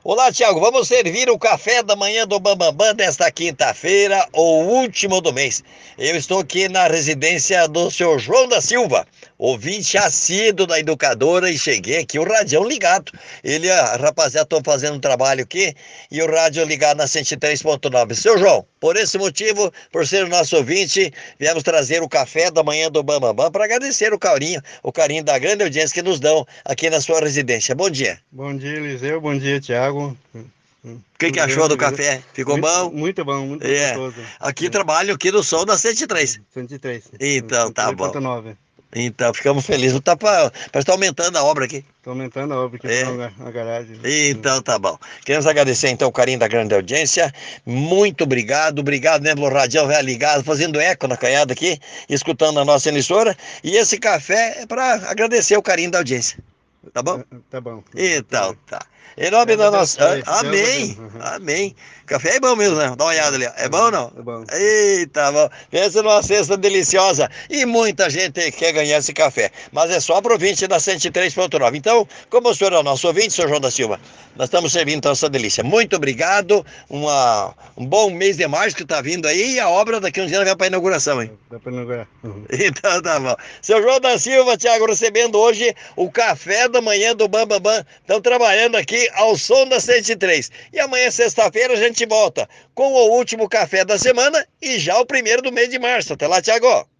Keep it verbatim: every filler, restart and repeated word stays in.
Olá, Tiago. Vamos servir o café da manhã do Bambambam desta quinta-feira, o último do mês. Eu estou aqui na residência do senhor João da Silva, ouvinte assíduo da educadora, e cheguei aqui, o radião ligado. Ele, a rapaziada, estão fazendo um trabalho aqui e o rádio ligado na cento e três ponto nove. Seu João, por esse motivo, por ser o nosso ouvinte, viemos trazer o café da manhã do Bambambam para agradecer o carinho, o carinho da grande audiência que nos dão aqui na sua residência. Bom dia. Bom dia, Eliseu. Bom dia, Thiago. O que que Tudo achou bem, do beleza? café? Ficou Muito, bom? muito bom, muito É. gostoso. Aqui É. trabalho aqui no sol da cento e três. cento e três. Então, tá bom. cento e três ponto nove. Então, ficamos felizes. Tá pra, parece que tá aumentando a obra aqui. Estou aumentando a obra aqui É. na na garagem. Então, tá bom. Queremos agradecer, então, o carinho da grande audiência. Muito obrigado. Obrigado, né, pelo radião já ligado, fazendo eco na canhada aqui, escutando a nossa emissora. E esse café é para agradecer o carinho da audiência. Tá bom? Tá bom. Então, tá. Em nome Deus da nossa. abençoe, Deus Amém. abençoe. Amém. Café é bom mesmo, né? Dá uma olhada ali. É bom ou não? É bom. Eita, bom. Pensa numa cesta deliciosa. E muita gente quer ganhar esse café. Mas é só para o ouvinte da cento e três ponto nove. Então, como o senhor é o nosso ouvinte, senhor João da Silva, nós estamos servindo então essa delícia. Muito obrigado. Uma, um bom mês de março que está vindo aí. E a obra daqui uns dias vai para a inauguração, hein? Dá para inaugurar. Então tá bom. Seu João da Silva, Thiago, recebendo hoje o café da manhã do Bambambam. Estão trabalhando aqui ao som da cento e três. E amanhã, sexta-feira, a gente volta com o último café da semana e já o primeiro do mês de março. Até lá, Thiago.